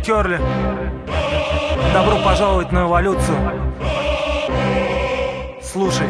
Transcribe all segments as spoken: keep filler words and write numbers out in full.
Curly. Добро пожаловать на эволюцию. Слушай.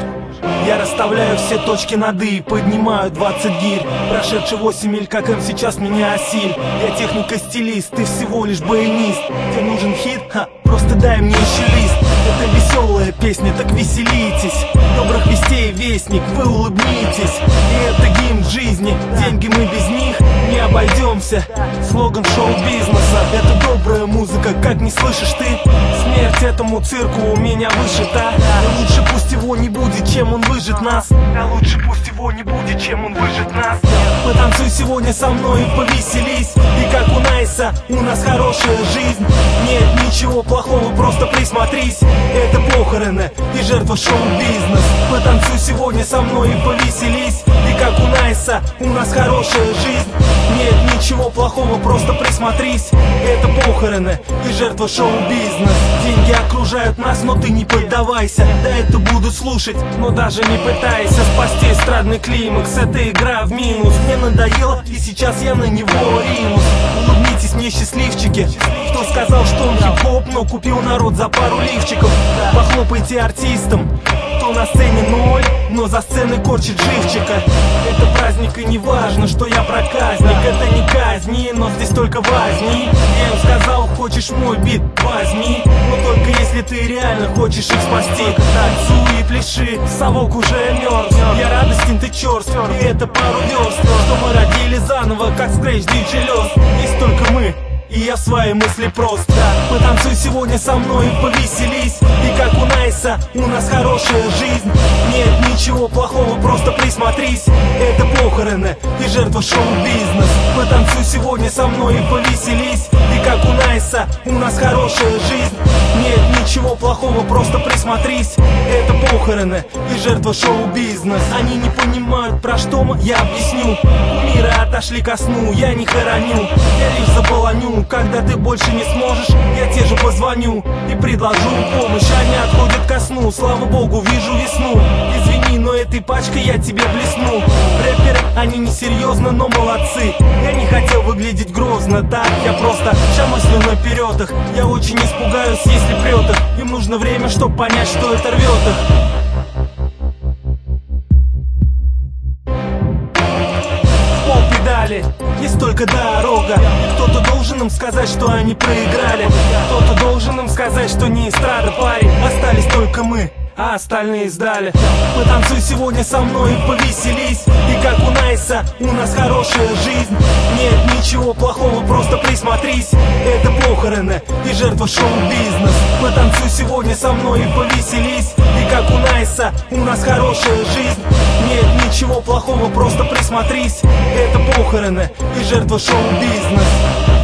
Я расставляю все точки над «и», поднимаю двадцать гирь. Прошедший восемь миль, как им сейчас меня осиль. Я техник и стилист, ты всего лишь баянист. Тебе нужен хит? Ха, просто дай мне еще лист. Это веселая песня, так веселитесь. Добрых вестей вестник, вы улыбнитесь. И это гимн жизни, деньги мы без них не обойдемся. Слоган шоу-бизнеса, это добрая музыка, как не слышишь ты? Смерть этому цирку у меня вышита. И лучше пусть его не будет, чем он выжит нас. А лучше пусть его не будет, чем он выжит нас. Потанцуй сегодня со мной и повеселись. И как у Найса, у нас хорошая жизнь. Нет ничего плохого, просто присмотрись. Это похороны и жертва шоу-бизнес. Потанцуй сегодня со мной и повеселись. И как у Найса, у нас хорошая жизнь. Нет ничего плохого, просто присмотрись. Это похороны и жертва шоу-бизнес. Деньги окружают нас, но ты не поддавайся. Да, это будут слушать, но даже не пытайся спасти эстрадный климакс. Это игра в минус. Мне надоело, и сейчас я на него ринусь. Улыбнитесь мне, счастливчики. Кто сказал, что он хип-хоп, но купил народ за пару лифчиков? Похлопайте артистам. Кто на сцене ноль, но за сценой корчит живчика. Это праздник, и не важно, что я проказник. Это не казни, но здесь только возьми. Я им сказал, хочешь мой бит, возьми. Но только если ты реально хочешь их спасти. Танцуй и пляши, совок уже мертв. Я радостен, ты черств, и это пару верст. Что мы родили заново, как скретч диджей Лёс. Есть только мы, и я в своей мысли прост. Потанцуй сегодня со мной и повеселись. И как у Найса, у нас хорошая жизнь. Нет ничего плохого, просто присмотрись. Это похороны и жертва шоу-бизнес. Потанцуй сегодня со мной и повеселись. И как у Найса, у нас хорошая жизнь. Нет ничего плохого, просто присмотрись. Это похороны и жертва шоу-бизнес. Они не понимают, про что мы, я объясню. Мира отошли ко сну, я не хороню. Я лишь заполоню. Когда ты больше не сможешь, я те же позвоню и предложу помощь. Они отходят ко сну, слава богу, вижу весну. Извини, но этой пачкой я тебе блесну. Рэперы, они несерьезно, но молодцы. Я не хотел выглядеть грозно, так, я просто ща мыслю наперед их. Я очень испугаюсь, если прет их. Им нужно время, чтобы понять, что это рвет их. Есть только дорога. Кто-то должен им сказать, что они проиграли. Кто-то должен им сказать, что не эстрада, парень. Остались только мы, а остальные сдали. Потанцуй сегодня со мной и повеселись. И как у Найса, у нас хорошая жизнь. Нет ничего плохого, просто присмотрись. Это похороны и жертва шоу-бизнес. Потанцуй сегодня со мной и повеселись. И как у Найса, у нас хорошая жизнь. Нет ничего плохого, просто присмотрись. Это похороны и жертва шоу-бизнес.